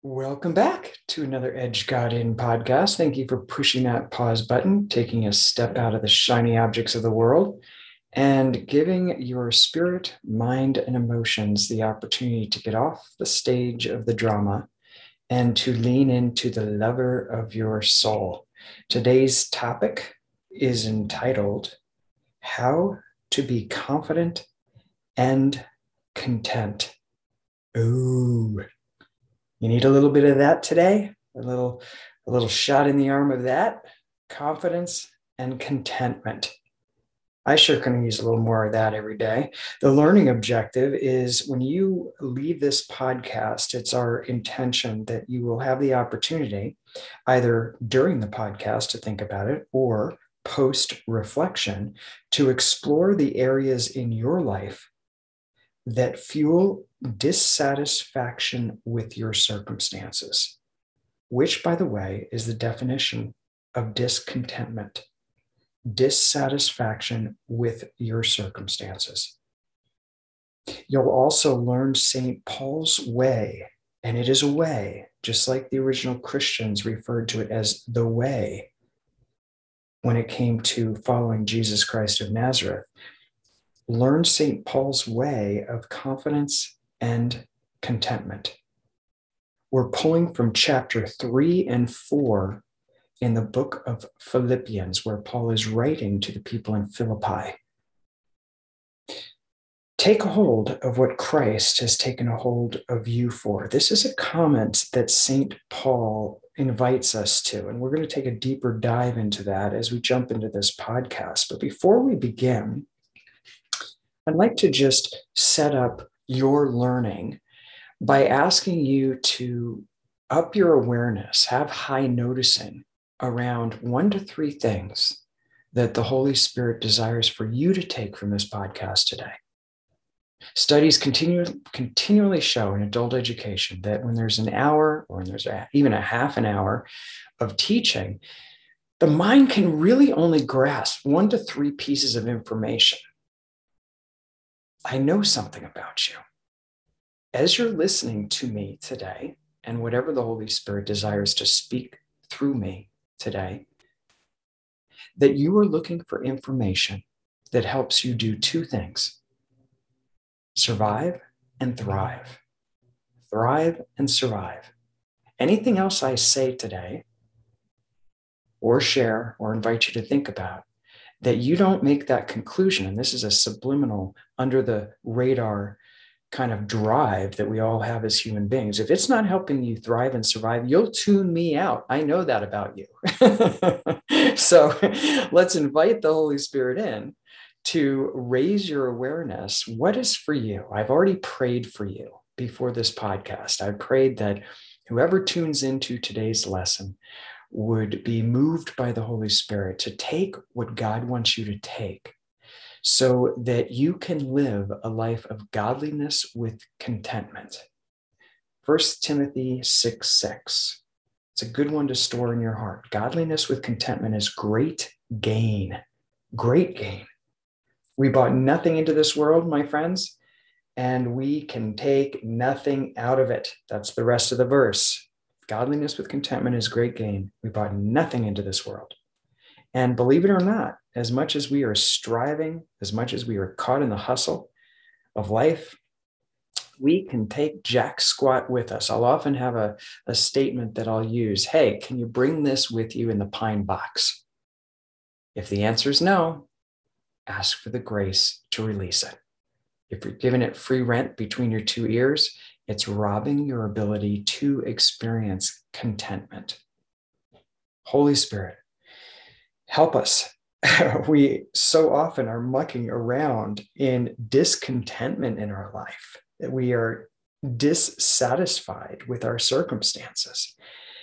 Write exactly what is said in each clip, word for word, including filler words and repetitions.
Welcome back to another Edge God In podcast. Thank you for pushing that pause button, taking a step out of the shiny objects of the world, and giving your spirit, mind, and emotions the opportunity to get off the stage of the drama and to lean into the lover of your soul. Today's topic is entitled How to Be Confident and Content. Ooh. You need a little bit of that today, a little, a little shot in the arm of that, confidence and contentment. I sure can use a little more of that every day. The learning objective is when you leave this podcast, it's our intention that you will have the opportunity either during the podcast to think about it or post reflection to explore the areas in your life that fuel dissatisfaction with your circumstances, which, by the way, is the definition of discontentment, dissatisfaction with your circumstances. You'll also learn Saint Paul's way, and it is a way, just like the original Christians referred to it as the way when it came to following Jesus Christ of Nazareth. Learn Saint Paul's way of confidence and contentment. We're pulling from chapter three and four in the book of Philippians, where Paul is writing to the people in Philippi. Take a hold of what Christ has taken a hold of you for. This is a comment that Saint Paul invites us to, and we're going to take a deeper dive into that as we jump into this podcast. But before we begin, I'd like to just set up your learning by asking you to up your awareness, have high noticing around one to three things that the Holy Spirit desires for you to take from this podcast today. Studies continue, continually show in adult education that when there's an hour or when there's a, even a half an hour of teaching, the mind can really only grasp one to three pieces of information. I know something about you. As you're listening to me today, and whatever the Holy Spirit desires to speak through me today, that you are looking for information that helps you do two things: survive and thrive. Thrive and survive. Anything else I say today, or share, or invite you to think about, that you don't make that conclusion, and this is a subliminal, under the radar kind of drive that we all have as human beings. If it's not helping you thrive and survive, you'll tune me out. I know that about you. So let's invite the Holy Spirit in to raise your awareness. What is for you? I've already prayed for you before this podcast. I prayed that whoever tunes into today's lesson would be moved by the Holy Spirit to take what God wants you to take so that you can live a life of godliness with contentment. First Timothy six six. It's a good one to store in your heart. Godliness with contentment is great gain. Great gain. We brought nothing into this world, my friends, and we can take nothing out of it. That's the rest of the verse. Godliness with contentment is great gain. We brought nothing into this world. And believe it or not, as much as we are striving, as much as we are caught in the hustle of life, we can take jack squat with us. I'll often have a, a statement that I'll use. Hey, can you bring this with you in the pine box? If the answer is no, ask for the grace to release it. If you're giving it free rent between your two ears, it's robbing your ability to experience contentment. Holy Spirit, help us. We so often are mucking around in discontentment in our life, that we are dissatisfied with our circumstances.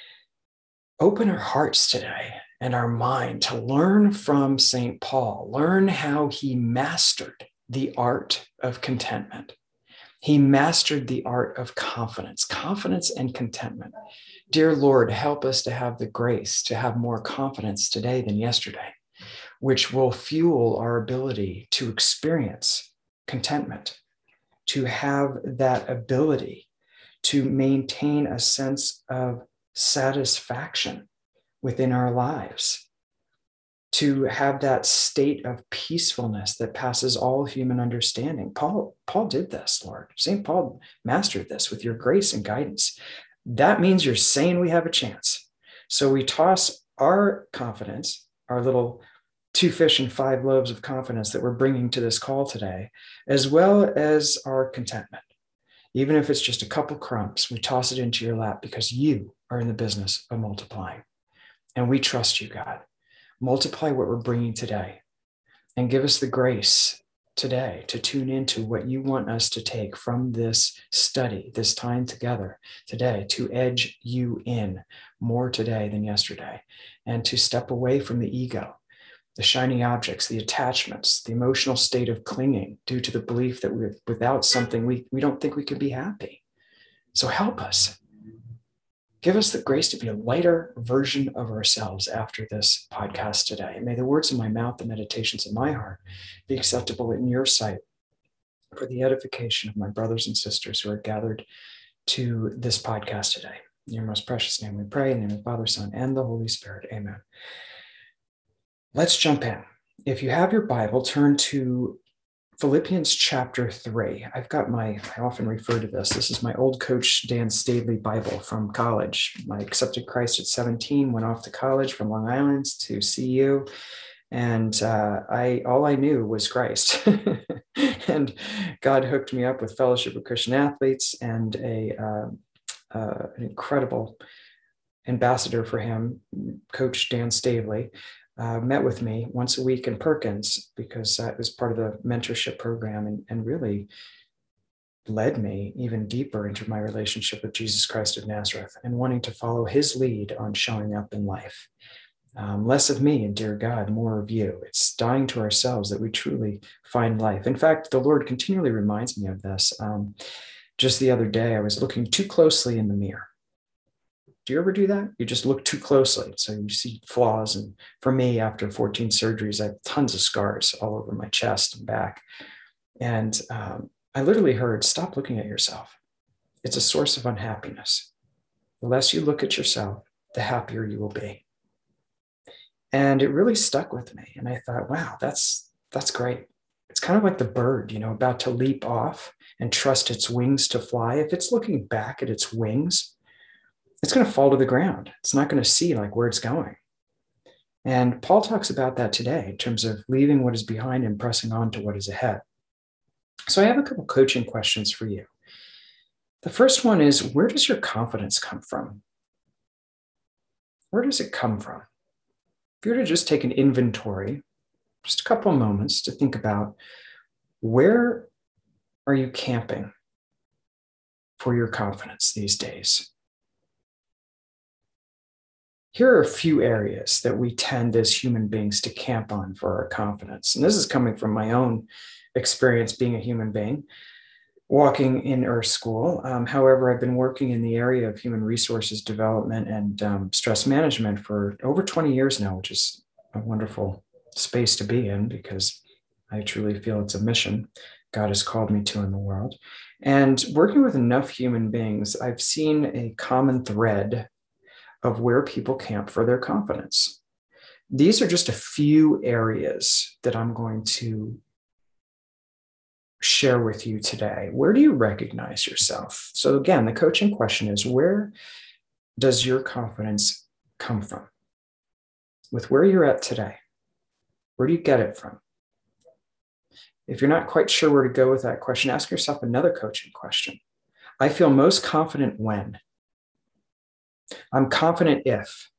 Open our hearts today and our mind to learn from Saint Paul, learn how he mastered the art of contentment. He mastered the art of confidence, confidence and contentment. Dear Lord, help us to have the grace to have more confidence today than yesterday, which will fuel our ability to experience contentment, to have that ability to maintain a sense of satisfaction within our lives, to have that state of peacefulness that passes all human understanding. Paul, Paul did this, Lord. Saint Paul mastered this with your grace and guidance. That means you're saying we have a chance. So we toss our confidence, our little two fish and five loaves of confidence that we're bringing to this call today, as well as our contentment. Even if it's just a couple crumbs, we toss it into your lap because you are in the business of multiplying. And we trust you, God. Multiply what we're bringing today and give us the grace today to tune into what you want us to take from this study, this time together today, to edge you in more today than yesterday, and to step away from the ego, the shiny objects, the attachments, the emotional state of clinging due to the belief that we're without something, we, we don't think we can be happy. So help us. Give us the grace to be a lighter version of ourselves after this podcast today. And may the words of my mouth, the meditations of my heart be acceptable in your sight for the edification of my brothers and sisters who are gathered to this podcast today. In your most precious name we pray, in the name of the Father, Son, and the Holy Spirit. Amen. Let's jump in. If you have your Bible, turn to Philippians chapter three. I've got my, I often refer to this. This is my old coach, Dan Stavely Bible from college. I accepted Christ at seventeen, went off to college from Long Island to C U. And uh, I, all I knew was Christ. And God hooked me up with Fellowship of Christian Athletes and a, uh, uh, an incredible ambassador for him, Coach Dan Stavely. Uh, met with me once a week in Perkins because that was part of the mentorship program, and, and really led me even deeper into my relationship with Jesus Christ of Nazareth and wanting to follow his lead on showing up in life. Um, less of me and dear God, more of you. It's dying to ourselves that we truly find life. In fact, the Lord continually reminds me of this. Um, just the other day, I was looking too closely in the mirror. Do you ever do that? You just look too closely. So you see flaws. And for me, after fourteen surgeries, I have tons of scars all over my chest and back. And um, I literally heard, stop looking at yourself. It's a source of unhappiness. The less you look at yourself, the happier you will be. And it really stuck with me. And I thought, wow, that's that's great. It's kind of like the bird, you know, about to leap off and trust its wings to fly. If it's looking back at its wings, it's going to fall to the ground. It's not going to see like where it's going. And Paul talks about that today in terms of leaving what is behind and pressing on to what is ahead. So I have a couple coaching questions for you. The first one is, where does your confidence come from? Where does it come from? If you were to just take an inventory, just a couple of moments to think about, where are you camping for your confidence these days? Here are a few areas that we tend as human beings to camp on for our confidence. And this is coming from my own experience being a human being, walking in Earth School. Um, however, I've been working in the area of human resources development and um, stress management for over twenty years now, which is a wonderful space to be in because I truly feel it's a mission God has called me to in the world. And working with enough human beings, I've seen a common thread of where people camp for their confidence. These are just a few areas that I'm going to share with you today. Where do you recognize yourself? So again, the coaching question is, where does your confidence come from? With where you're at today, where do you get it from? If you're not quite sure where to go with that question, ask yourself another coaching question. I feel most confident when? I'm confident if.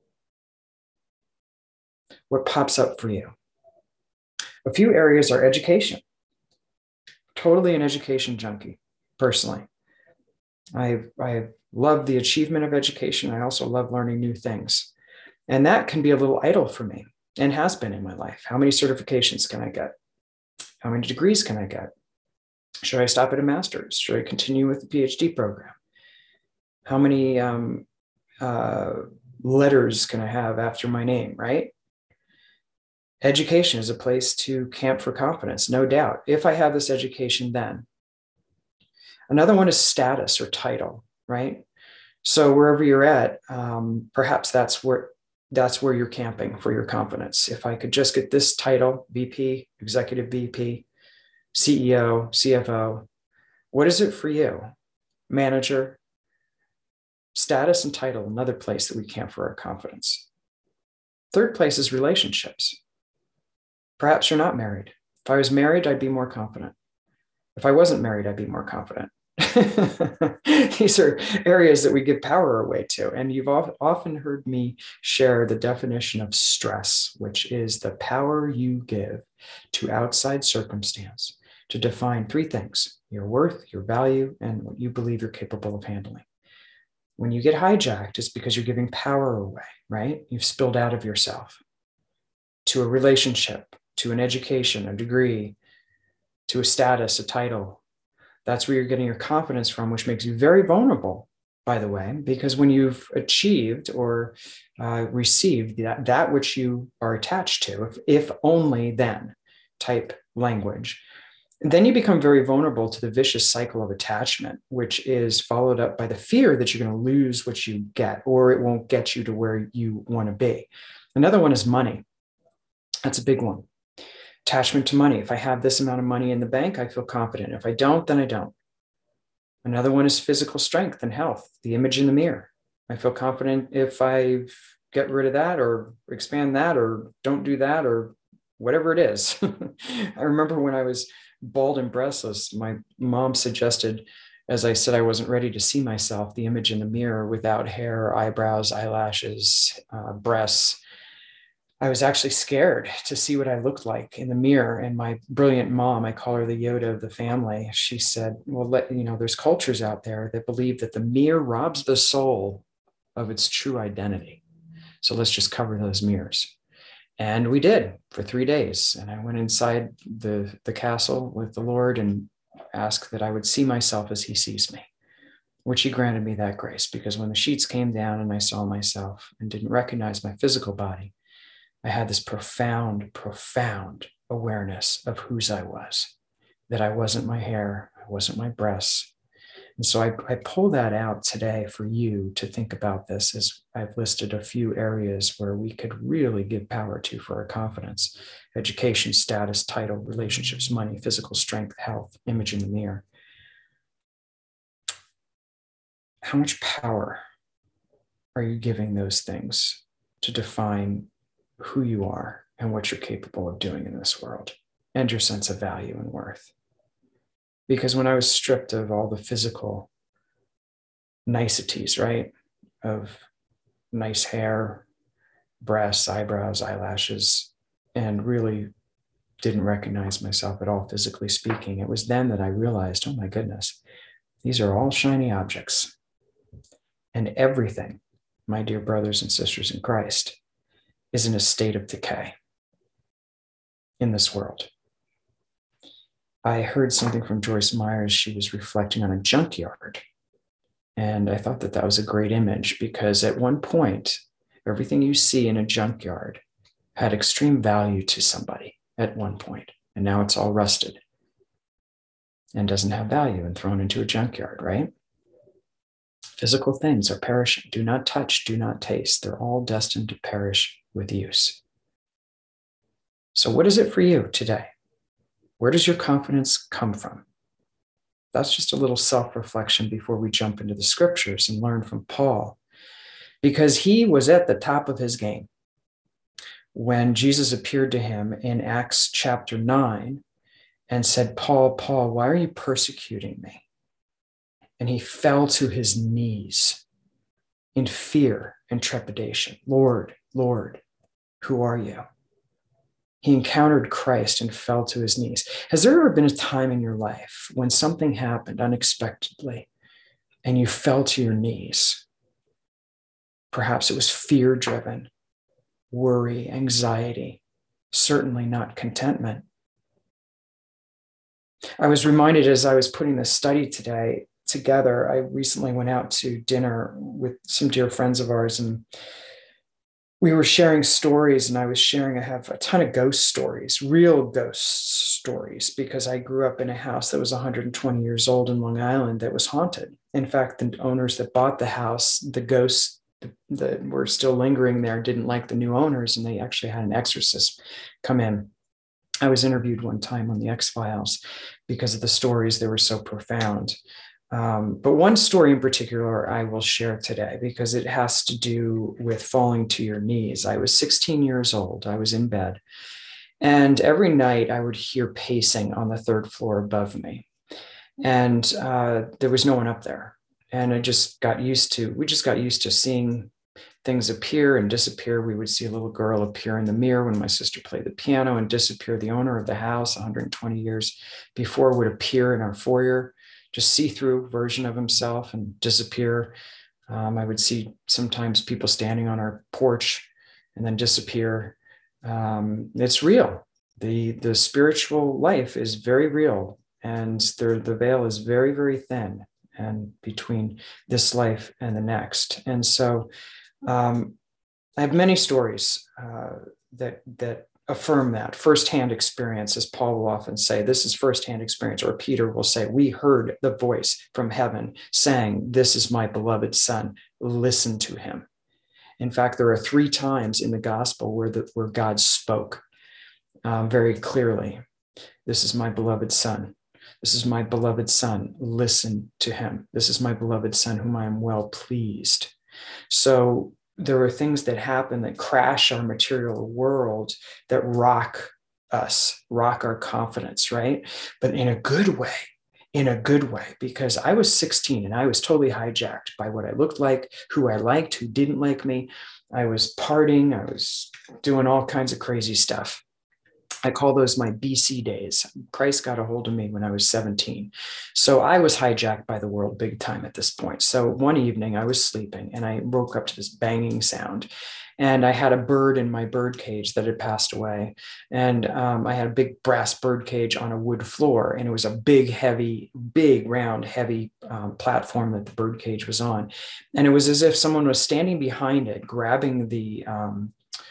What pops up for you? A few areas are education. Totally an education junkie, personally. I, I love the achievement of education. I also love learning new things. And that can be a little idle for me and has been in my life. How many certifications can I get? How many degrees can I get? Should I stop at a master's? Should I continue with the PhD program? How many um, uh, letters can I have after my name, right? Education is a place to camp for confidence, no doubt. If I have this education, then. Another one is status or title, right? So wherever you're at, um, perhaps that's where that's where you're camping for your confidence. If I could just get this title, V P, Executive V P, C E O, C F O, what is it for you? Manager, status and title, another place that we camp for our confidence. Third place is relationships. Perhaps you're not married. If I was married, I'd be more confident. If I wasn't married, I'd be more confident. These are areas that we give power away to. And you've often heard me share the definition of stress, which is the power you give to outside circumstance to define three things: your worth, your value, and what you believe you're capable of handling. When you get hijacked, it's because you're giving power away, right? You've spilled out of yourself to a relationship, to an education, a degree, to a status, a title. That's where you're getting your confidence from, which makes you very vulnerable, by the way, because when you've achieved or uh, received that, that which you are attached to, if, if only then type language, then you become very vulnerable to the vicious cycle of attachment, which is followed up by the fear that you're going to lose what you get, or it won't get you to where you want to be. Another one is money. That's a big one. Attachment to money. If I have this amount of money in the bank, I feel confident. If I don't, then I don't. Another one is physical strength and health, the image in the mirror. I feel confident if I get rid of that or expand that or don't do that or whatever it is. I remember when I was bald and breastless, my mom suggested, as I said I wasn't ready to see myself, the image in the mirror without hair, eyebrows, eyelashes, uh, breasts. I was actually scared to see what I looked like in the mirror. And my brilliant mom, I call her the Yoda of the family, she said, well, let, you know, there's cultures out there that believe that the mirror robs the soul of its true identity. So let's just cover those mirrors. And we did for three days. And I went inside the, the castle with the Lord and asked that I would see myself as he sees me, which he granted me that grace, because when the sheets came down and I saw myself and didn't recognize my physical body, I had this profound, profound awareness of whose I was, that I wasn't my hair, I wasn't my breasts. And so I, I pull that out today for you to think about this, as I've listed a few areas where we could really give power to for our confidence: education, status, title, relationships, money, physical strength, health, image in the mirror. How much power are you giving those things to define who you are and what you're capable of doing in this world, and your sense of value and worth? Because when I was stripped of all the physical niceties, right, of nice hair, breasts, eyebrows, eyelashes, and really didn't recognize myself at all, physically speaking, it was then that I realized, oh my goodness, these are all shiny objects. And everything, my dear brothers and sisters in Christ, is in a state of decay in this world. I heard something from Joyce Myers. She was reflecting on a junkyard. And I thought that that was a great image, because at one point, everything you see in a junkyard had extreme value to somebody at one point, and now it's all rusted and doesn't have value and thrown into a junkyard, right? Physical things are perishing. Do not touch, do not taste. They're all destined to perish with use. So what is it for you today? Where does your confidence come from? That's just a little self-reflection before we jump into the scriptures and learn from Paul, because he was at the top of his game when Jesus appeared to him in Acts chapter nine and said, Paul, Paul, why are you persecuting me? And he fell to his knees in fear and trepidation. Lord, Lord, who are you? He encountered Christ and fell to his knees. Has there ever been a time in your life when something happened unexpectedly and you fell to your knees? Perhaps it was fear-driven, worry, anxiety, certainly not contentment. I was reminded as I was putting this study today together, I recently went out to dinner with some dear friends of ours, and we were sharing stories, and I was sharing, I have a ton of ghost stories, real ghost stories, because I grew up in a house that was one hundred twenty years old in Long Island that was haunted. In fact, the owners that bought the house, the ghosts that were still lingering there didn't like the new owners, and they actually had an exorcist come in. I was interviewed one time on the X-Files because of the stories. They were so profound. Um, but one story in particular I will share today because it has to do with falling to your knees. I was sixteen years old. I was in bed. And every night I would hear pacing on the third floor above me. And uh, there was no one up there. And I just got used to, we just got used to seeing things appear and disappear. We would see a little girl appear in the mirror when my sister played the piano and disappear. The owner of the house, one hundred twenty years before, would appear in our foyer, just see-through version of himself and disappear. Um, I would see sometimes people standing on our porch and then disappear. Um, it's real. The, the spiritual life is very real, and the, the veil is very, very thin and between this life and the next. And so um, I have many stories uh, that, that affirm that firsthand experience, as Paul will often say. This is firsthand experience, or Peter will say, we heard the voice from heaven saying, this is my beloved son, listen to him. In fact, there are three times in the gospel where, the, where God spoke um, very clearly. This is my beloved son. This is my beloved son, listen to him. This is my beloved son whom I am well pleased. So there are things that happen that crash our material world, that rock us, rock our confidence, right? But in a good way, in a good way, because I was sixteen and I was totally hijacked by what I looked like, who I liked, who didn't like me. I was partying, I was doing all kinds of crazy stuff. I call those my B C days. Christ got a hold of me when I was seventeen. So I was hijacked by the world big time at this point. So one evening I was sleeping and I woke up to this banging sound. And I had a bird in my bird cage that had passed away. And um, I had a big brass bird cage on a wood floor. And it was a big, heavy, big, round, heavy um, platform that the bird cage was on. And it was as if someone was standing behind it, grabbing the um,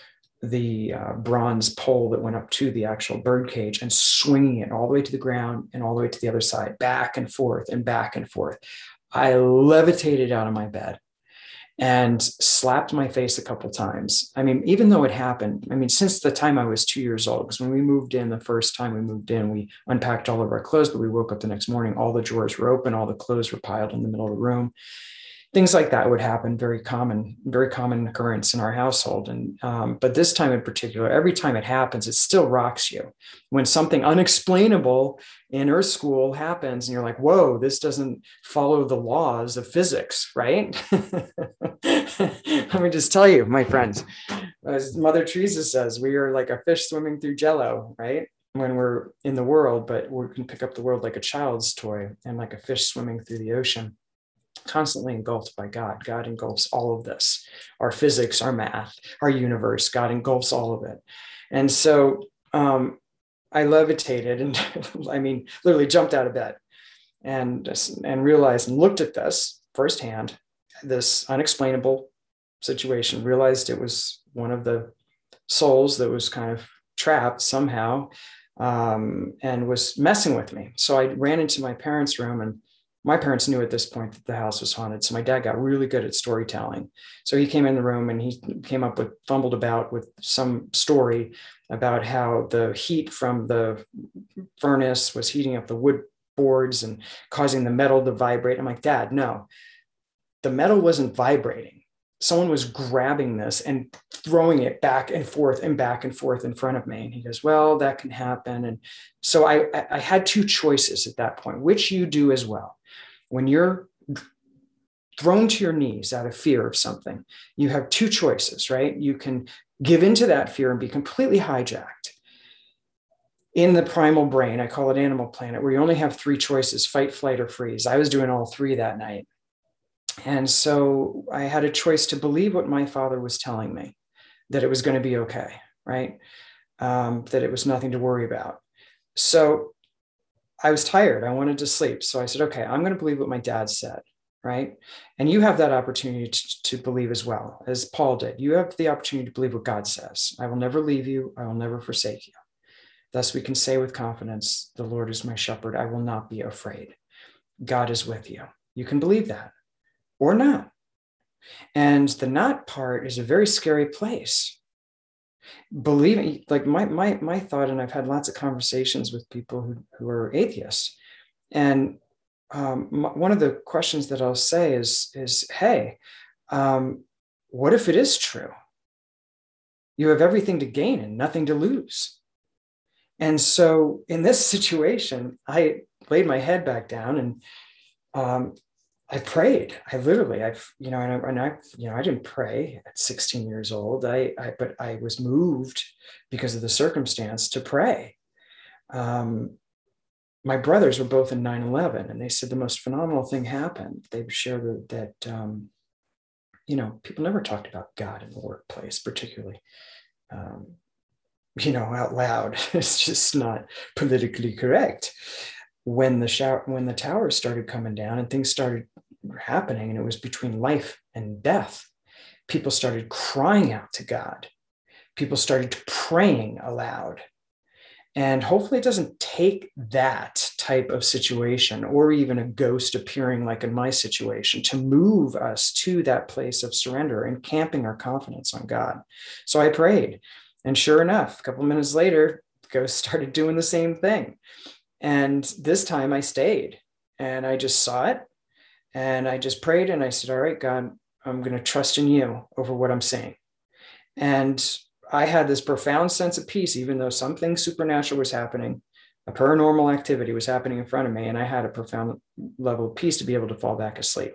the uh, bronze pole that went up to the actual bird cage and swinging it all the way to the ground and all the way to the other side, back and forth and back and forth. I levitated out of my bed and slapped my face a couple times. I mean, even though it happened, I mean, since the time I was two years old, because when we moved in, the first time we moved in, we unpacked all of our clothes, but we woke up the next morning, all the drawers were open, all the clothes were piled in the middle of the room. Things like that would happen, very common, very common occurrence in our household. And um, but this time in particular, every time it happens, it still rocks you. When something unexplainable in Earth School happens, and you're like, "Whoa, this doesn't follow the laws of physics, right?" Let me just tell you, my friends, as Mother Teresa says, we are like a fish swimming through Jello, right? When we're in the world, but we can pick up the world like a child's toy and like a fish swimming through the ocean, constantly engulfed by God. God engulfs all of this, our physics, our math, our universe. God engulfs all of it. And so um, I levitated and I mean, literally jumped out of bed and, and realized and looked at this firsthand, this unexplainable situation, realized it was one of the souls that was kind of trapped somehow um, and was messing with me. So I ran into my parents' room, and my parents knew at this point that the house was haunted. So my dad got really good at storytelling. So he came in the room and he came up with, fumbled about with some story about how the heat from the furnace was heating up the wood boards and causing the metal to vibrate. I'm like, Dad, no, the metal wasn't vibrating. Someone was grabbing this and throwing it back and forth and back and forth in front of me. And he goes, well, that can happen. And so I, I had two choices at that point, which you do as well. When you're thrown to your knees out of fear of something, you have two choices, right? You can give into that fear and be completely hijacked. In the primal brain, I call it Animal Planet, where you only have three choices: fight, flight, or freeze. I was doing all three that night. And so I had a choice to believe what my father was telling me, that it was going to be okay, right? Um, that it was nothing to worry about. So I was tired. I wanted to sleep. So I said, okay, I'm going to believe what my dad said. right? And you have that opportunity to, to believe as well, as Paul did. You have the opportunity to believe what God says. I will never leave you. I will never forsake you. Thus we can say with confidence, the Lord is my shepherd. I will not be afraid. God is with you. You can believe that or not. And the not part is a very scary place. Believing, like my my my thought, and I've had lots of conversations with people who, who are atheists. And um, m- one of the questions that I'll say is, is hey, um, what if it is true? You have everything to gain and nothing to lose. And so in this situation, I laid my head back down and um, I prayed. I literally, I've, you know, and I, and I, you know, I didn't pray at sixteen years old. I, I, but I was moved because of the circumstance to pray. Um, my brothers were both in nine eleven, and they said the most phenomenal thing happened. They shared that, that um, you know, people never talked about God in the workplace, particularly, um, you know, out loud. It's just not politically correct. When the shower, when the towers started coming down and things started happening, and it was between life and death, people started crying out to God. People started praying aloud. And hopefully it doesn't take that type of situation or even a ghost appearing like in my situation to move us to that place of surrender and camping our confidence on God. So I prayed. And sure enough, a couple of minutes later, the ghost started doing the same thing. And this time I stayed and I just saw it and I just prayed and I said, all right, God, I'm going to trust in you over what I'm saying. And I had this profound sense of peace, even though something supernatural was happening, a paranormal activity was happening in front of me, and I had a profound level of peace to be able to fall back asleep.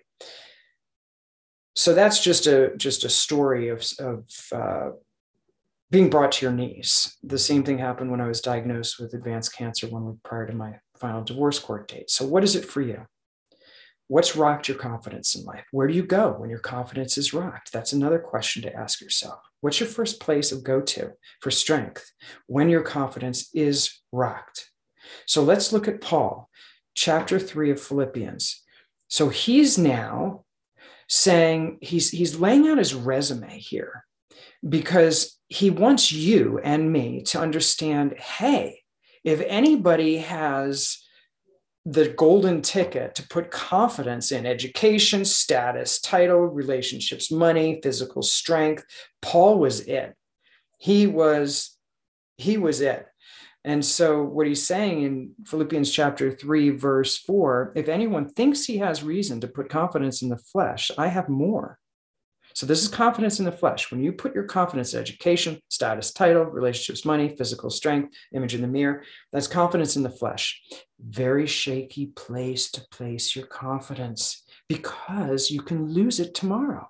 So that's just a just a story of, of uh, being brought to your knees. The same thing happened when I was diagnosed with advanced cancer one week prior to my final divorce court date. So what is it for you? What's rocked your confidence in life? Where do you go when your confidence is rocked? That's another question to ask yourself. What's your first place of go-to for strength when your confidence is rocked? So let's look at Paul, chapter three of Philippians. So he's now saying, he's, he's laying out his resume here because he wants you and me to understand, hey, if anybody has the golden ticket to put confidence in education, status, title, relationships, money, physical strength, Paul was it. He was, he was it. And so what he's saying in Philippians chapter three, verse four, if anyone thinks he has reason to put confidence in the flesh, I have more. So this is confidence in the flesh. When you put your confidence in education, status, title, relationships, money, physical strength, image in the mirror, that's confidence in the flesh. Very shaky place to place your confidence because you can lose it tomorrow.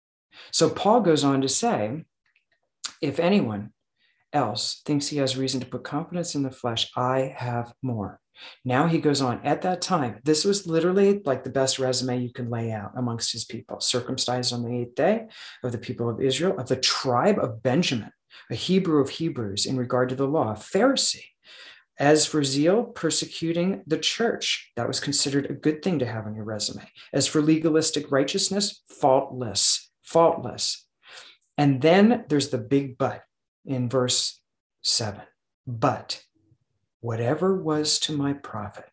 So Paul goes on to say, if anyone else thinks he has reason to put confidence in the flesh, I have more. Now he goes on, at that time, this was literally like the best resume you can lay out amongst his people, circumcised on the eighth day of the people of Israel, of the tribe of Benjamin, a Hebrew of Hebrews in regard to the law, a Pharisee. As for zeal, persecuting the church, that was considered a good thing to have on your resume. As for legalistic righteousness, faultless, faultless. And then there's the big but in verse seven. But whatever was to my profit,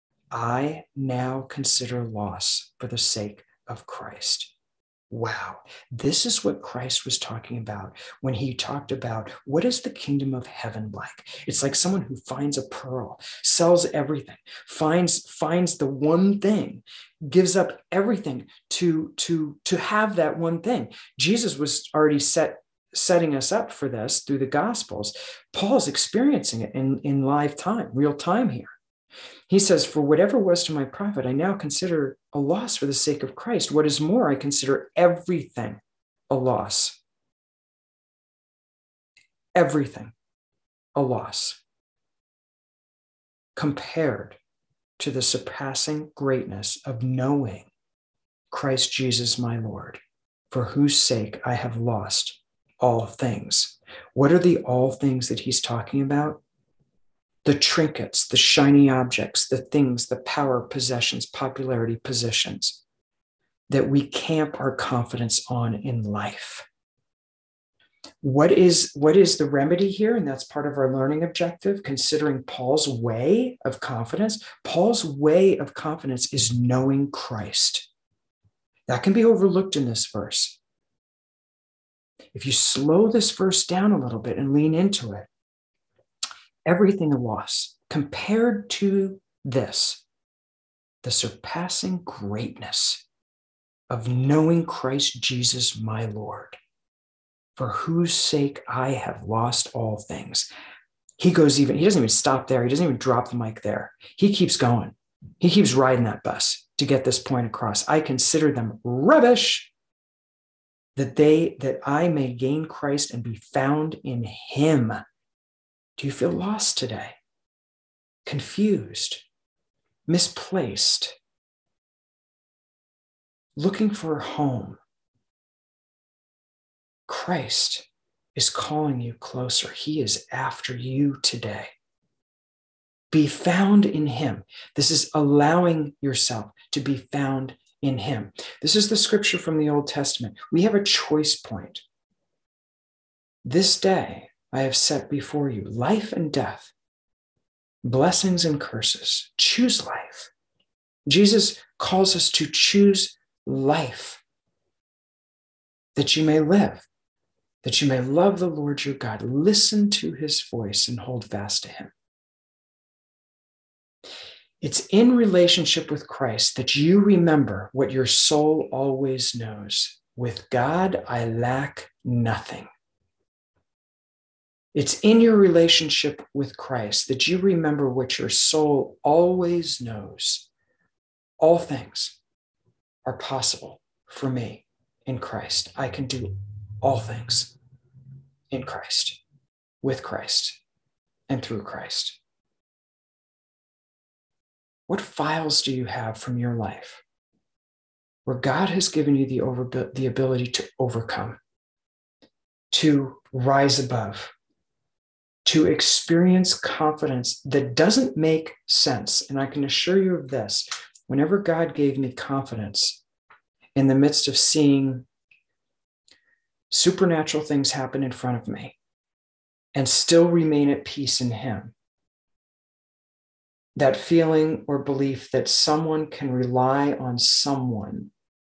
I now consider loss for the sake of Christ. Wow, this is what Christ was talking about when he talked about what is the kingdom of heaven like? It's like someone who finds a pearl, sells everything, finds, finds the one thing, gives up everything to, to, to have that one thing. Jesus was already set setting us up for this through the Gospels. Paul's experiencing it in, in live time, real time here. He says, for whatever was to my profit, I now consider a loss for the sake of Christ. What is more, I consider everything a loss. Everything a loss compared to the surpassing greatness of knowing Christ Jesus my Lord, for whose sake I have lost all things. What are the all things that he's talking about? The trinkets, the shiny objects, the things, the power, possessions, popularity, positions. that we camp our confidence on in life. What is, what is the remedy here? And that's part of our learning objective, considering Paul's way of confidence. Paul's way of confidence is knowing Christ. That can be overlooked in this verse. If you slow this verse down a little bit and lean into it, everything a loss compared to this, the surpassing greatness of knowing Christ Jesus, my Lord, for whose sake I have lost all things. He goes even, he doesn't even stop there. He doesn't even drop the mic there. He keeps going. He keeps riding that bus to get this point across. I consider them rubbish, that they, that I may gain Christ and be found in him. Do you feel lost today? Confused? Misplaced? Looking for a home? Christ is calling you closer. He is after you today. Be found in him. This is allowing yourself to be found in him. This is the scripture from the Old Testament. We have a choice point. This day I have set before you life and death, blessings and curses. Choose life. Jesus calls us to choose life, that you may live, that you may love the Lord your God, listen to his voice and hold fast to him. It's in relationship with Christ that you remember what your soul always knows. With God, I lack nothing. It's in your relationship with Christ that you remember what your soul always knows. All things are possible for me in Christ. I can do all things in Christ, with Christ, and through Christ. What files do you have from your life where God has given you the, over, the ability to overcome, to rise above, to experience confidence that doesn't make sense? And I can assure you of this, whenever God gave me confidence in the midst of seeing supernatural things happen in front of me and still remain at peace in him, that feeling or belief that someone can rely on someone,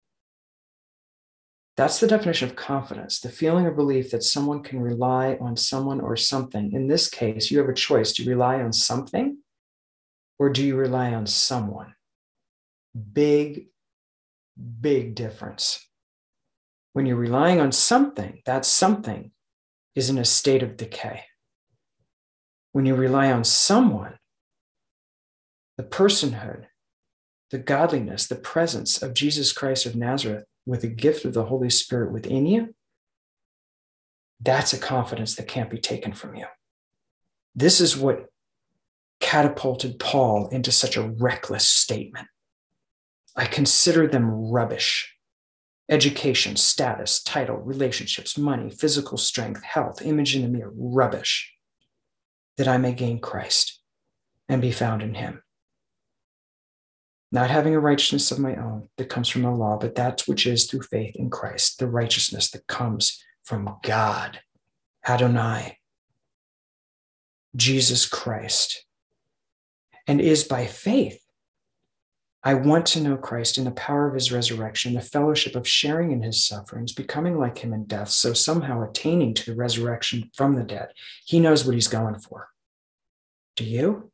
that's the definition of confidence. The feeling or belief that someone can rely on someone or something. In this case, you have a choice. Do you rely on something or do you rely on someone? Big, big difference. When you're relying on something, that something is in a state of decay. When you rely on someone, the personhood, the godliness, the presence of Jesus Christ of Nazareth with the gift of the Holy Spirit within you, that's a confidence that can't be taken from you. This is what catapulted Paul into such a reckless statement. I consider them rubbish. Education, status, title, relationships, money, physical strength, health, image in the mirror, rubbish, that I may gain Christ and be found in him. Not having a righteousness of my own that comes from the law, but that which is through faith in Christ, the righteousness that comes from God, Adonai, Jesus Christ, and is by faith. I want to know Christ in the power of his resurrection, the fellowship of sharing in his sufferings, becoming like him in death, so somehow attaining to the resurrection from the dead. He knows what he's going for. Do you?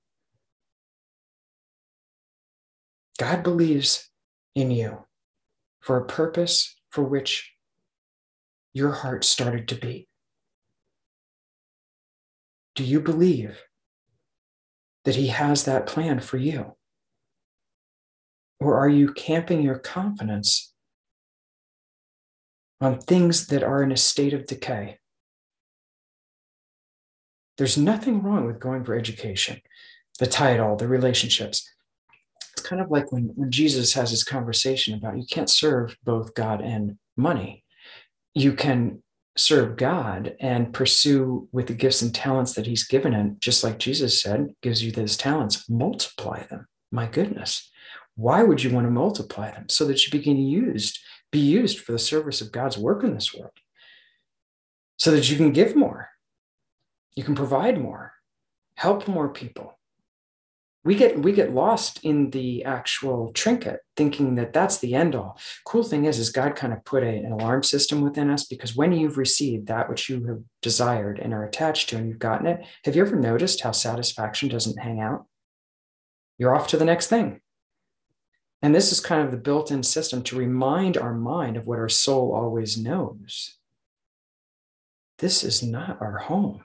God believes in you for a purpose for which your heart started to beat. Do you believe that he has that plan for you? Or are you camping your confidence on things that are in a state of decay? There's nothing wrong with going for education, the title, the relationships. It's kind of like when, when Jesus has his conversation about you can't serve both God and money. You can serve God and pursue with the gifts and talents that he's given, and just like Jesus said, gives you those talents, multiply them. My goodness. Why would you want to multiply them? So that you begin used, be used for the service of God's work in this world. So that you can give more. You can provide more, help more people. We get, we get lost in the actual trinket, thinking that that's the end all. Cool thing is, is God kind of put a, an alarm system within us, because when you've received that which you have desired and are attached to and you've gotten it, have you ever noticed how satisfaction doesn't hang out? You're off to the next thing. And this is kind of the built-in system to remind our mind of what our soul always knows. This is not our home.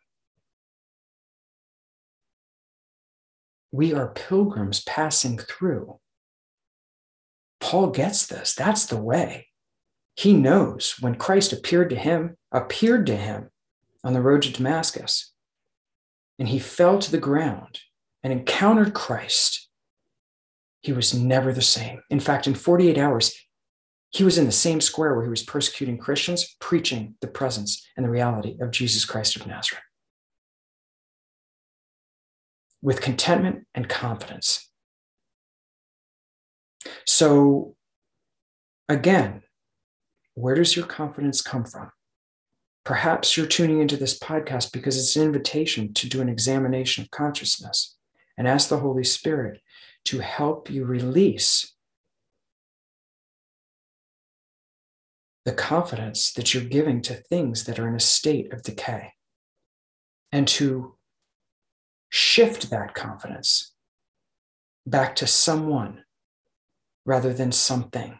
We are pilgrims passing through. Paul gets this. That's the way. He knows when Christ appeared to him, appeared to him on the road to Damascus, and he fell to the ground and encountered Christ, he was never the same. In fact, in forty-eight hours, he was in the same square where he was persecuting Christians, preaching the presence and the reality of Jesus Christ of Nazareth, with contentment and confidence. So again, where does your confidence come from? Perhaps you're tuning into this podcast because it's an invitation to do an examination of consciousness and ask the Holy Spirit to help you release the confidence that you're giving to things that are in a state of decay, and to shift that confidence back to someone rather than something.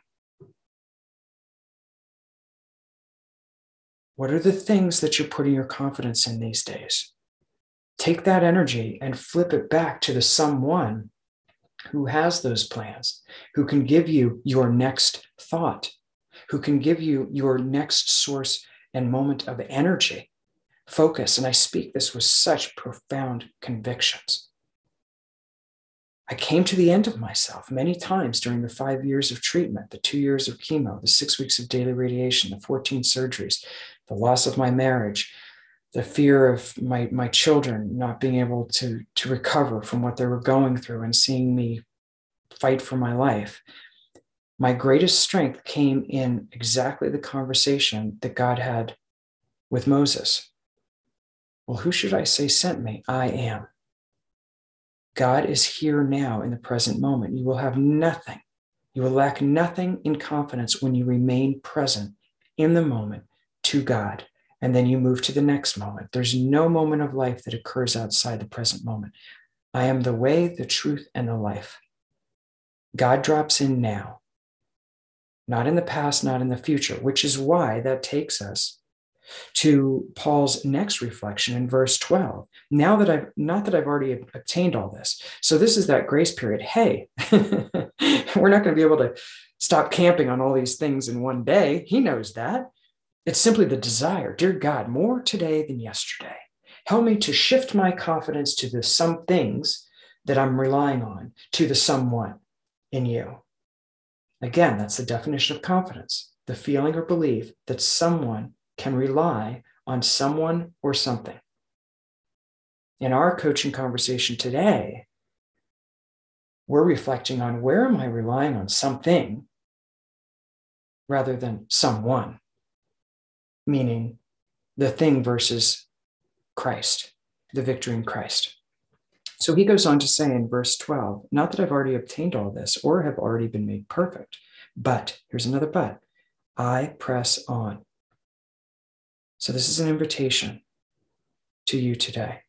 What are the things that you're putting your confidence in these days? Take that energy and flip it back to the someone who has those plans, who can give you your next thought, who can give you your next source and moment of energy, focus. And I speak this with such profound convictions. I came to the end of myself many times during the five years of treatment, the two years of chemo, the six weeks of daily radiation, the fourteen surgeries, the loss of my marriage, the fear of my, my children not being able to, to recover from what they were going through, and seeing me fight for my life. My greatest strength came in exactly the conversation that God had with Moses. Well, who should I say sent me? I am. God is here now in the present moment. You will have nothing. You will lack nothing in confidence when you remain present in the moment to God, and then you move to the next moment. There's no moment of life that occurs outside the present moment. I am the way, the truth, and the life. God drops in now, not in the past, not in the future, which is why that takes us to Paul's next reflection in verse twelve. Now that I've, not that I've already obtained all this. So this is that grace period. Hey, we're not going to be able to stop camping on all these things in one day. He knows that. It's simply the desire. Dear God, more today than yesterday. Help me to shift my confidence to the some things that I'm relying on, to the someone in you. Again, that's the definition of confidence, the feeling or belief that someone can rely on someone or something. In our coaching conversation today, we're reflecting on, where am I relying on something rather than someone, meaning the thing versus Christ, the victory in Christ. So he goes on to say in verse twelve, not that I've already obtained all this or have already been made perfect, but, here's another but, I press on. So this is an invitation to you today.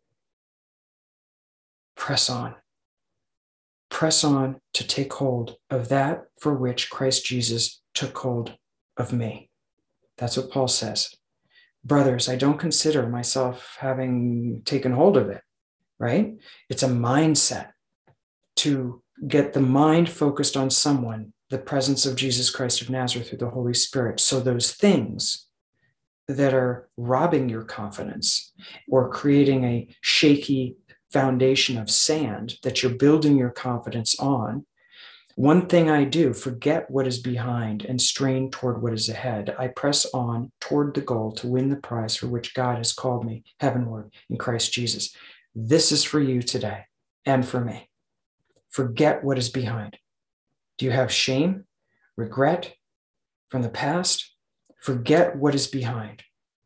Press on. Press on to take hold of that for which Christ Jesus took hold of me. That's what Paul says. Brothers, I don't consider myself having taken hold of it, right? It's a mindset to get the mind focused on someone, the presence of Jesus Christ of Nazareth through the Holy Spirit. So those things that are robbing your confidence or creating a shaky foundation of sand that you're building your confidence on, one thing I do, forget what is behind and strain toward what is ahead. I press on toward the goal to win the prize for which God has called me heavenward in Christ Jesus. This is for you today and for me. Forget what is behind. Do you have shame, regret from the past? Forget what is behind.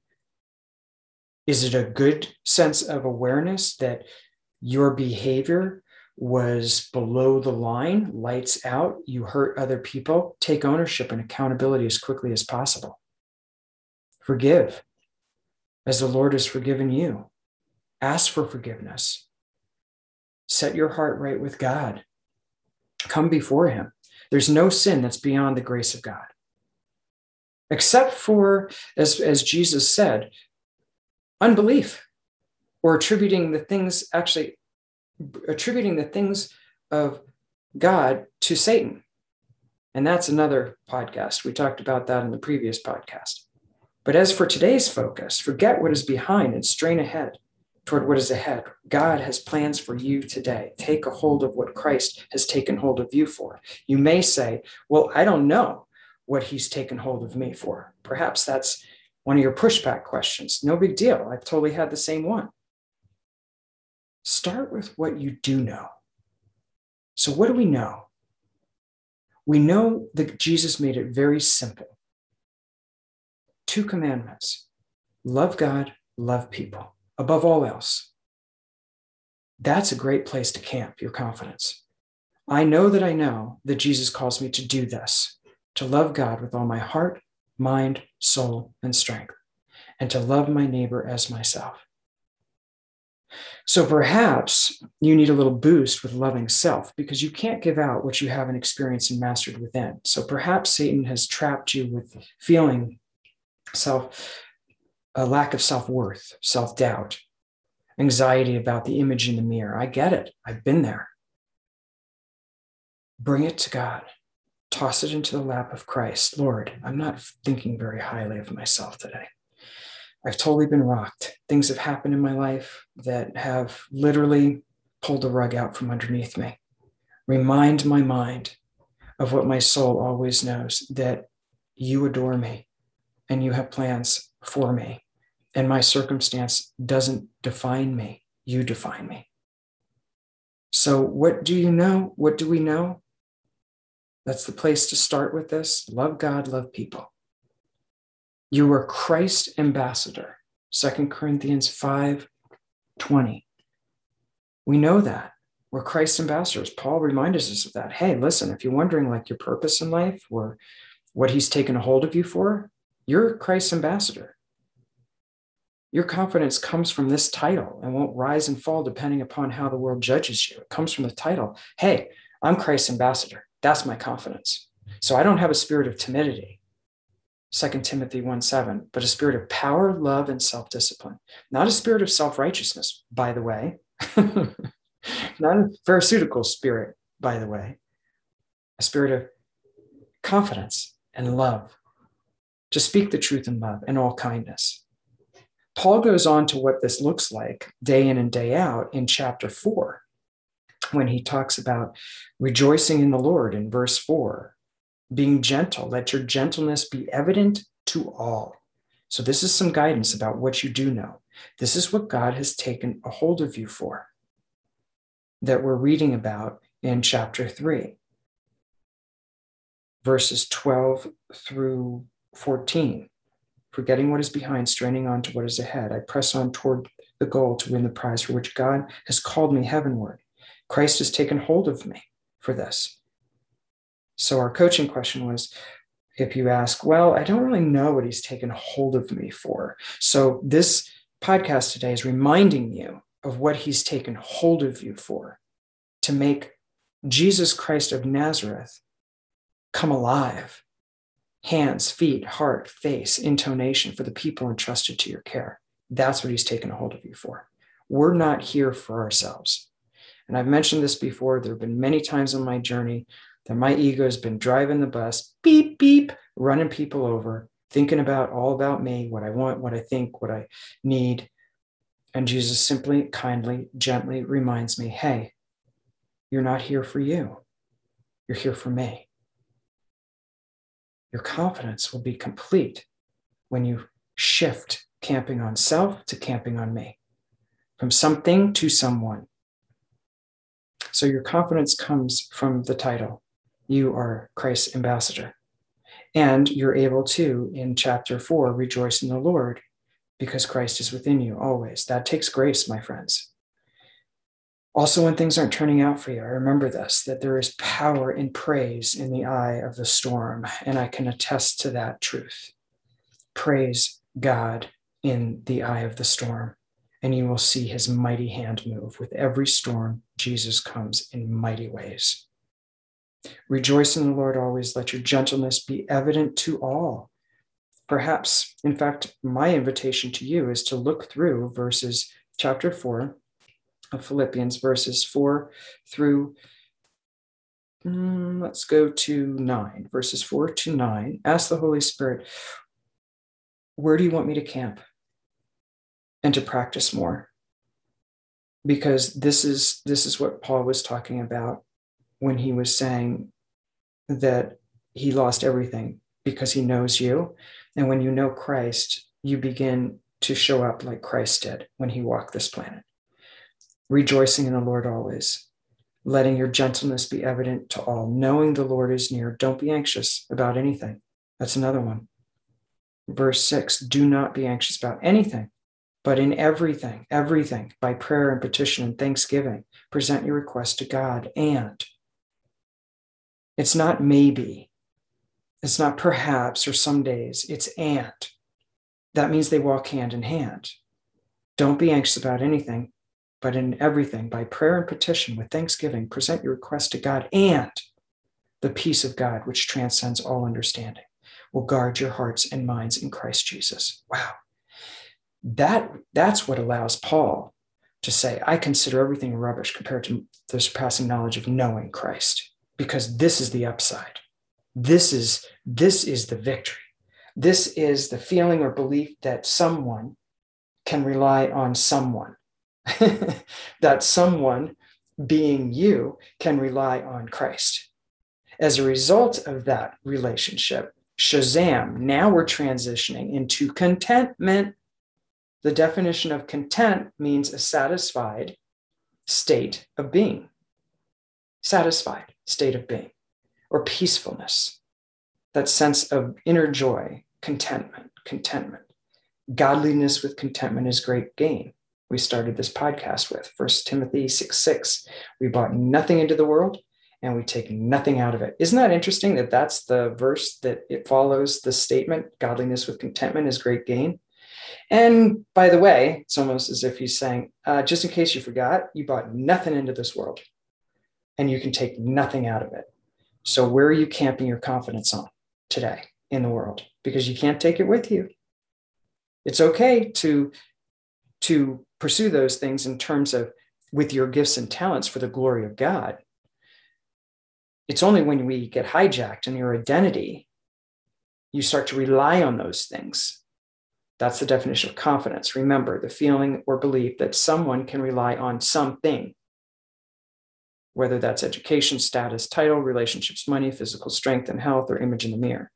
Is it a good sense of awareness that your behavior was below the line, lights out, you hurt other people? Take ownership and accountability as quickly as possible. Forgive as the Lord has forgiven you. Ask for forgiveness. Set your heart right with God. Come before him. There's no sin that's beyond the grace of God. Except for, as, as Jesus said, unbelief, or attributing the things, actually attributing the things of God to Satan. And that's another podcast. We talked about that in the previous podcast. But as for today's focus, forget what is behind and strain ahead toward what is ahead. God has plans for you today. Take a hold of what Christ has taken hold of you for. You may say, well, I don't know what he's taken hold of me for. Perhaps that's one of your pushback questions. No big deal. I've totally had the same one. Start with what you do know. So what do we know? We know that Jesus made it very simple. Two commandments: love God, love people, above all else. That's a great place to camp your confidence. I know that I know that Jesus calls me to do this, to love God with all my heart, mind, soul, and strength, and to love my neighbor as myself. So perhaps you need a little boost with loving self, because you can't give out what you haven't experienced and mastered within. So perhaps Satan has trapped you with feeling self, a lack of self-worth, self-doubt, anxiety about the image in the mirror. I get it. I've been there. Bring it to God. Toss it into the lap of Christ. Lord, I'm not thinking very highly of myself today. I've totally been rocked. Things have happened in my life that have literally pulled the rug out from underneath me. Remind my mind of what my soul always knows, that you adore me and you have plans for me. And my circumstance doesn't define me. You define me. So what do you know? What do we know? That's the place to start with this. Love God, love people. You are Christ's ambassador. Second Corinthians five twenty. We know that. We're Christ's ambassadors. Paul reminds us of that. Hey, listen, if you're wondering like your purpose in life or what he's taken a hold of you for, you're Christ's ambassador. Your confidence comes from this title and won't rise and fall depending upon how the world judges you. It comes from the title. Hey, I'm Christ's ambassador. That's my confidence. So I don't have a spirit of timidity, Second Timothy one seven, but a spirit of power, love, and self-discipline. Not a spirit of self-righteousness, by the way. Not a pharisaical spirit, by the way. A spirit of confidence and love. To speak the truth in love and all kindness. Paul goes on to what this looks like day in and day out in chapter four, when he talks about rejoicing in the Lord in verse four, being gentle. Let your gentleness be evident to all. So this is some guidance about what you do know. This is what God has taken a hold of you for, that we're reading about in chapter three, verses twelve through fourteen. Forgetting what is behind, straining on to what is ahead, I press on toward the goal to win the prize for which God has called me heavenward. Christ has taken hold of me for this. So our coaching question was, if you ask, well, I don't really know what he's taken hold of me for. So this podcast today is reminding you of what he's taken hold of you for, to make Jesus Christ of Nazareth come alive. Hands, feet, heart, face, intonation for the people entrusted to your care. That's what he's taken a hold of you for. We're not here for ourselves. And I've mentioned this before. There have been many times on my journey that my ego has been driving the bus, beep, beep, running people over, thinking about all about me, what I want, what I think, what I need. And Jesus simply, kindly, gently reminds me, hey, you're not here for you. You're here for me. Your confidence will be complete when you shift camping on self to camping on me, from something to someone. So your confidence comes from the title. You are Christ's ambassador. And you're able to, in chapter four, rejoice in the Lord because Christ is within you always. That takes grace, my friends. Also, when things aren't turning out for you, I remember this, that there is power in praise in the eye of the storm, and I can attest to that truth. Praise God in the eye of the storm, and you will see his mighty hand move. With every storm, Jesus comes in mighty ways. Rejoice in the Lord always. Let your gentleness be evident to all. Perhaps, in fact, my invitation to you is to look through verses chapter four of Philippians, verses four through, mm, let's go to nine, verses four to nine. Ask the Holy Spirit, where do you want me to camp and to practice more? Because this is, this is what Paul was talking about when he was saying that he lost everything because he knows you. And when you know Christ, you begin to show up like Christ did when he walked this planet. Rejoicing in the Lord always, letting your gentleness be evident to all, knowing the Lord is near. Don't be anxious about anything. That's another one. Verse six, do not be anxious about anything, but in everything, everything, by prayer and petition and thanksgiving, present your request to God. And it's not maybe, it's not perhaps or some days, it's and. That means they walk hand in hand. Don't be anxious about anything, but in everything, by prayer and petition with thanksgiving, present your request to God, and the peace of God, which transcends all understanding, will guard your hearts and minds in Christ Jesus. Wow. That, that's what allows Paul to say, I consider everything rubbish compared to the surpassing knowledge of knowing Christ, because this is the upside. This is, this is the victory. This is the feeling or belief that someone can rely on someone. That someone, being you, can rely on Christ. As a result of that relationship, Shazam, now we're transitioning into contentment. The definition of content means a satisfied state of being. Satisfied state of being, or peacefulness. That sense of inner joy, contentment, contentment. Godliness with contentment is great gain. We started this podcast with First Timothy six six. We brought nothing into the world and we take nothing out of it. Isn't that interesting that that's the verse that it follows the statement, godliness with contentment is great gain? And by the way, it's almost as if he's saying, uh, just in case you forgot, you brought nothing into this world and you can take nothing out of it. So where are you camping your confidence on today in the world? Because you can't take it with you. It's okay to, to pursue those things in terms of with your gifts and talents for the glory of God. It's only when we get hijacked in your identity, you start to rely on those things. That's the definition of confidence. Remember, the feeling or belief that someone can rely on something, whether that's education, status, title, relationships, money, physical strength and health, or image in the mirror.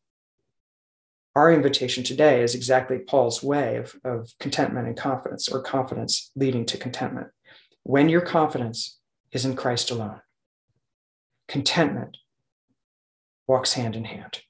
Our invitation today is exactly Paul's way of, of contentment and confidence, or confidence leading to contentment. When your confidence is in Christ alone, contentment walks hand in hand.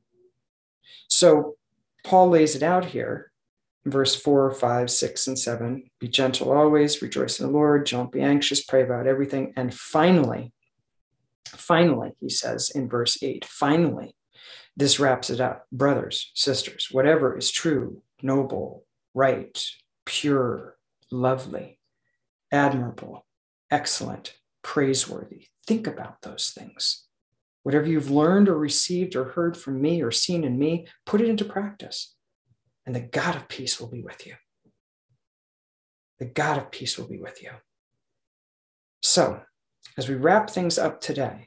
So Paul lays it out here, verse four, five, six, and seven. Be gentle always, rejoice in the Lord, don't be anxious, pray about everything. And finally, finally, he says in verse eight, finally, this wraps it up. Brothers, sisters, whatever is true, noble, right, pure, lovely, admirable, excellent, praiseworthy. Think about those things. Whatever you've learned or received or heard from me or seen in me, put it into practice. And the God of peace will be with you. The God of peace will be with you. So, as we wrap things up today,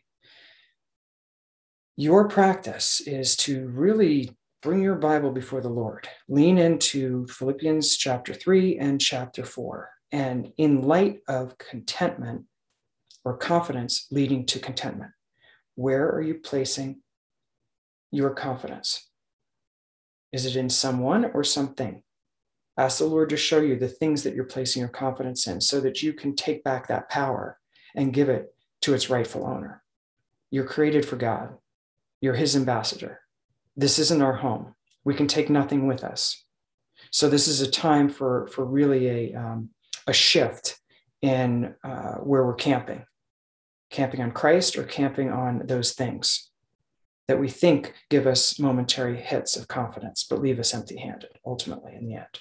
your practice is to really bring your Bible before the Lord. Lean into Philippians chapter three and chapter four. And in light of contentment or confidence leading to contentment, where are you placing your confidence? Is it in someone or something? Ask the Lord to show you the things that you're placing your confidence in so that you can take back that power and give it to its rightful owner. You're created for God. You're his ambassador. This isn't our home. We can take nothing with us. So this is a time for, for really a, um, a shift in uh, where we're camping. Camping on Christ or camping on those things that we think give us momentary hits of confidence, but leave us empty-handed, ultimately, in the end.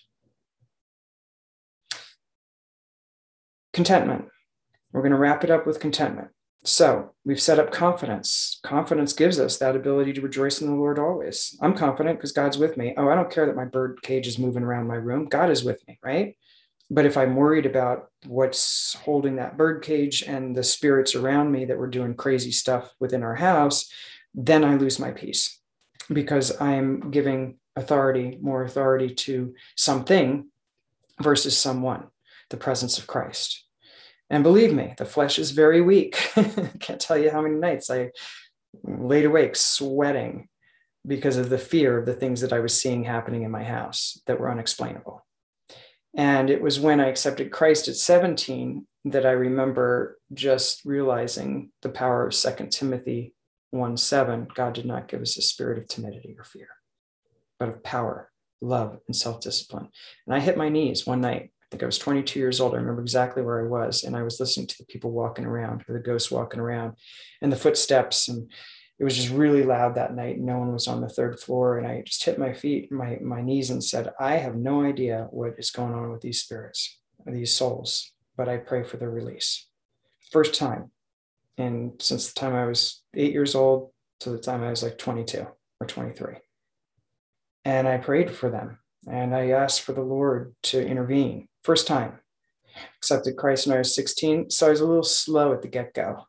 Contentment. We're going to wrap it up with contentment. So we've set up confidence. Confidence gives us that ability to rejoice in the Lord always. I'm confident because God's with me. Oh, I don't care that my bird cage is moving around my room. God is with me, right? But if I'm worried about what's holding that bird cage and the spirits around me that were doing crazy stuff within our house, then I lose my peace because I'm giving authority, more authority to something versus someone, the presence of Christ. And believe me, the flesh is very weak. I can't tell you how many nights I laid awake sweating because of the fear of the things that I was seeing happening in my house that were unexplainable. And it was when I accepted Christ at seventeen that I remember just realizing the power of Second Timothy one seven. God did not give us a spirit of timidity or fear, but of power, love, and self-discipline. And I hit my knees one night. I think I was twenty-two years old. I remember exactly where I was. And I was listening to the people walking around, or the ghosts walking around, and the footsteps. And it was just really loud that night. No one was on the third floor. And I just hit my feet, my, my knees, and said, I have no idea what is going on with these spirits, these souls, but I pray for their release. First time. And since the time I was eight years old to the time I was like twenty-two or twenty-three. And I prayed for them. And I asked for the Lord to intervene. First time. Accepted Christ when I was sixteen. So I was a little slow at the get-go.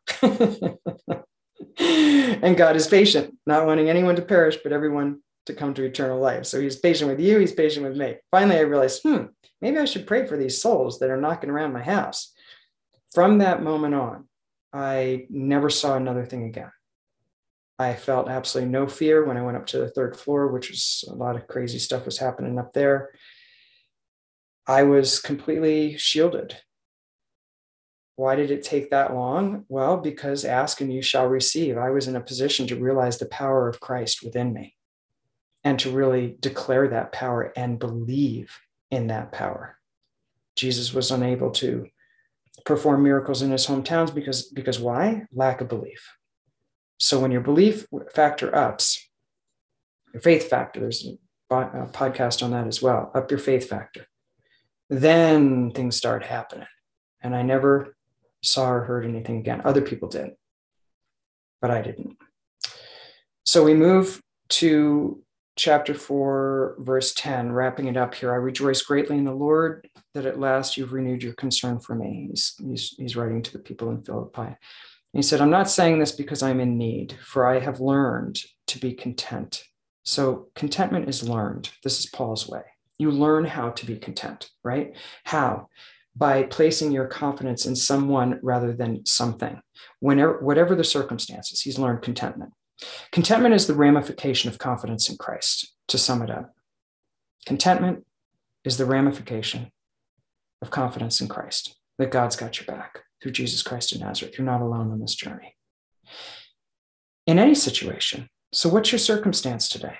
And God is patient, not wanting anyone to perish, but everyone to come to eternal life. So he's patient with you. He's patient with me. Finally, I realized, hmm, maybe I should pray for these souls that are knocking around my house. From that moment on, I never saw another thing again. I felt absolutely no fear when I went up to the third floor, which was a lot of crazy stuff was happening up there. I was completely shielded. Why did it take that long? Well, because ask and you shall receive. I was in a position to realize the power of Christ within me and to really declare that power and believe in that power. Jesus was unable to perform miracles in his hometowns because, because why? Lack of belief. So when your belief factor ups, your faith factor, there's a podcast on that as well, up your faith factor, then things start happening. And I never saw or heard anything again. Other people did, but I didn't. So we move to chapter four, verse ten, wrapping it up here. I rejoice greatly in the Lord that at last you've renewed your concern for me. He's, he's, he's writing to the people in Philippi. And he said, I'm not saying this because I'm in need, for I have learned to be content. So contentment is learned. This is Paul's way. You learn how to be content, right? How? By placing your confidence in someone rather than something. Whenever, whatever the circumstances, he's learned contentment. Contentment is the ramification of confidence in Christ, to sum it up. Contentment is the ramification of confidence in Christ, that God's got your back through Jesus Christ of Nazareth. You're not alone on this journey. In any situation. So what's your circumstance today?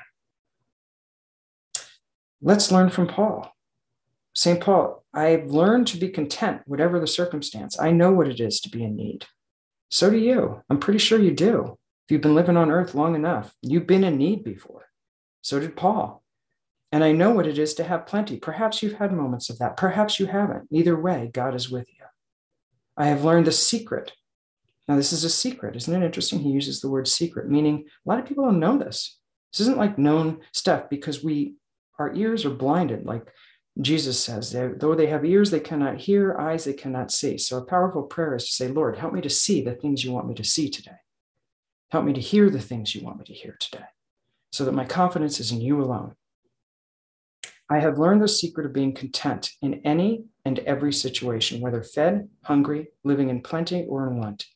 Let's learn from Paul. Saint Paul, I've learned to be content, whatever the circumstance. I know what it is to be in need. So do you. I'm pretty sure you do. If you've been living on earth long enough, you've been in need before. So did Paul. And I know what it is to have plenty. Perhaps you've had moments of that. Perhaps you haven't. Either way, God is with you. I have learned the secret. Now, this is a secret. Isn't it interesting? He uses the word secret, meaning a lot of people don't know this. This isn't like known stuff because we, our ears are blinded. Like Jesus says, though they have ears, they cannot hear, eyes, they cannot see. So a powerful prayer is to say, Lord, help me to see the things you want me to see today. Help me to hear the things you want me to hear today, so that my confidence is in you alone. I have learned the secret of being content in any and every situation, whether fed, hungry, living in plenty, or in want.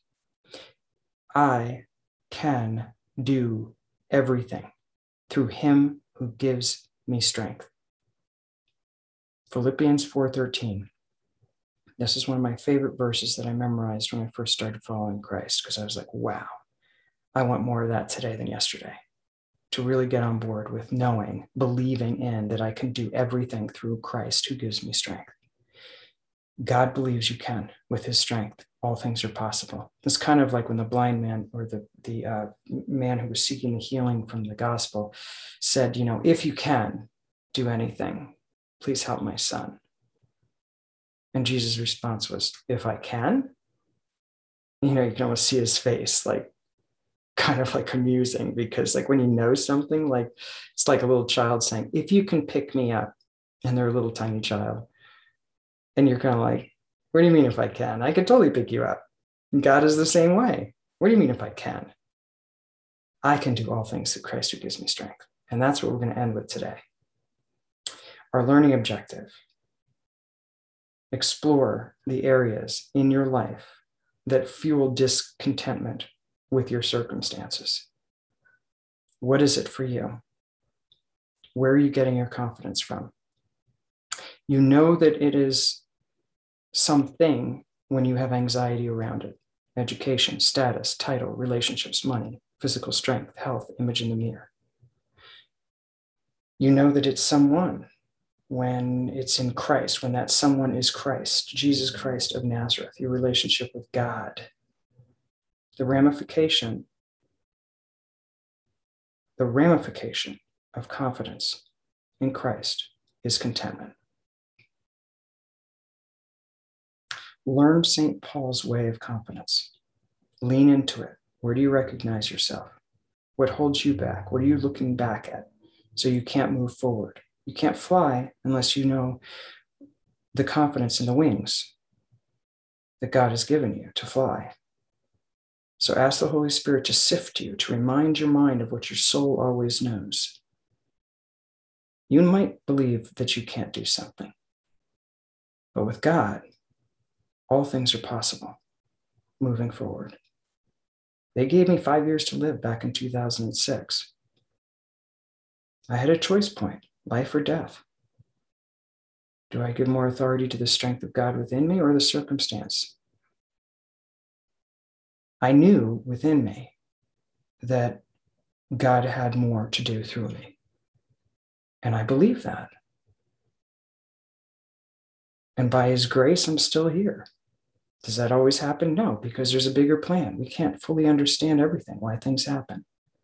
I can do everything through him who gives me strength. Philippians four thirteen. This is one of my favorite verses that I memorized when I first started following Christ, because I was like, wow, I want more of that today than yesterday, to really get on board with knowing, believing in that I can do everything through Christ who gives me strength. God believes you can. With his strength, all things are possible. It's kind of like when the blind man, or the, the uh, man who was seeking the healing from the gospel, said, you know, if you can do anything, please help my son. And Jesus' response was, if I can? You know, you can almost see his face, like, kind of like amusing, because like when you know something, like it's like a little child saying, if you can pick me up, and they're a little tiny child. And you're kind of like, what do you mean if I can? I can totally pick you up. And God is the same way. What do you mean if I can? I can do all things through Christ who gives me strength. And that's what we're going to end with today. Our learning objective: explore the areas in your life that fuel discontentment with your circumstances. What is it for you? Where are you getting your confidence from? You know that it is something when you have anxiety around it: education, status, title, relationships, money, physical strength, health, image in the mirror. You know that it's someone when it's in Christ, when that someone is Christ, Jesus Christ of Nazareth, your relationship with God. The ramification, the ramification of confidence in Christ is contentment. Learn Saint Paul's way of confidence. Lean into it. Where do you recognize yourself? What holds you back? What are you looking back at so you can't move forward? You can't fly unless you know the confidence in the wings that God has given you to fly. So ask the Holy Spirit to sift you, to remind your mind of what your soul always knows. You might believe that you can't do something, but with God, all things are possible moving forward. They gave me five years to live back in two thousand six. I had a choice point, life or death. Do I give more authority to the strength of God within me or the circumstance? I knew within me that God had more to do through me. And I believe that. And by his grace, I'm still here. Does that always happen? No, because there's a bigger plan. We can't fully understand everything, why things happen.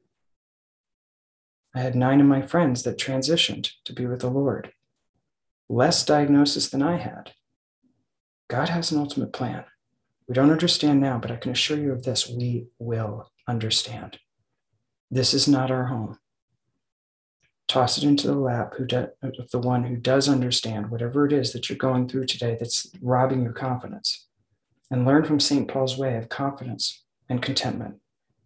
I had nine of my friends that transitioned to be with the Lord. Less diagnosis than I had. God has an ultimate plan. We don't understand now, but I can assure you of this: we will understand. This is not our home. Toss it into the lap who do, of the one who does understand whatever it is that you're going through today that's robbing your confidence. And learn from Saint Paul's way of confidence and contentment.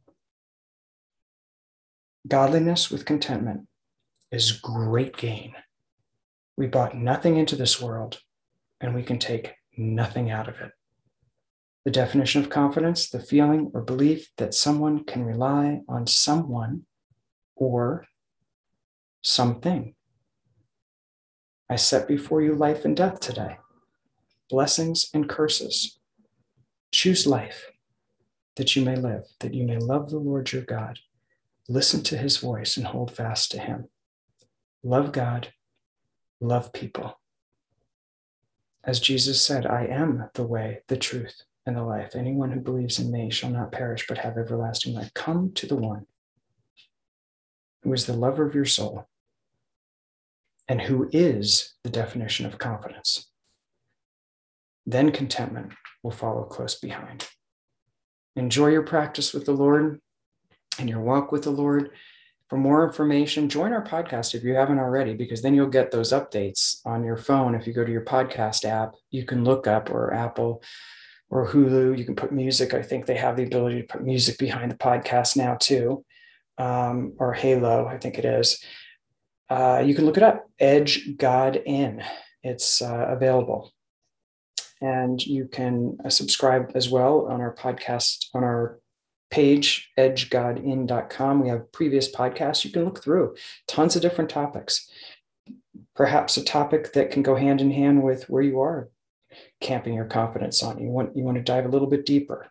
Godliness with contentment is great gain. We brought nothing into this world, and we can take nothing out of it. The definition of confidence: the feeling or belief that someone can rely on someone or something. I set before you life and death today, blessings and curses. Choose life, that you may live, that you may love the Lord your God, listen to his voice and hold fast to him. Love God, love people. As Jesus said, I am the way, the truth, and the life. Anyone who believes in me shall not perish, but have everlasting life. Come to the one who is the lover of your soul and who is the definition of confidence. Then contentment will follow close behind. Enjoy your practice with the Lord and your walk with the Lord. For more information, join our podcast if you haven't already, because then you'll get those updates on your phone. If you go to your podcast app, you can look up, or Apple or Hulu, you can put music. I think they have the ability to put music behind the podcast now too, um, or Halo, I think it is. Uh, you can look it up, Edge God In. It's uh, available. And you can uh, subscribe as well on our podcast, on our page, edge god in dot com. We have previous podcasts you can look through, tons of different topics. Perhaps a topic that can go hand in hand with where you are camping your confidence on. You want, you want to dive a little bit deeper.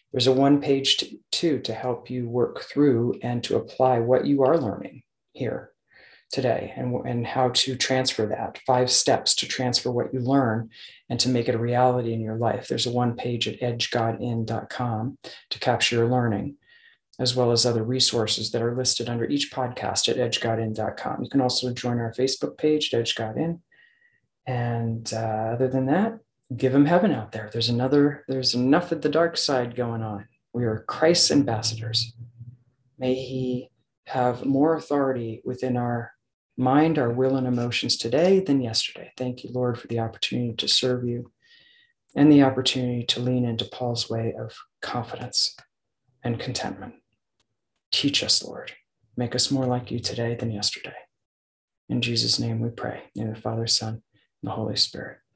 There's a one page t- too to help you work through and to apply what you are learning here today, and, and how to transfer that. Five steps to transfer what you learn and to make it a reality in your life. There's a one page at edge god in dot com to capture your learning, as well as other resources that are listed under each podcast at edge god in dot com. You can also join our Facebook page at EdgeGodIn. And uh, other than that, give him heaven out there. There's another, there's enough of the dark side going on. We are Christ's ambassadors. May he have more authority within our mind, our will, and emotions today than yesterday. Thank you, Lord, for the opportunity to serve you and the opportunity to lean into Paul's way of confidence and contentment. Teach us, Lord. Make us more like you today than yesterday. In Jesus' name we pray. In the Father, Son, and the Holy Spirit.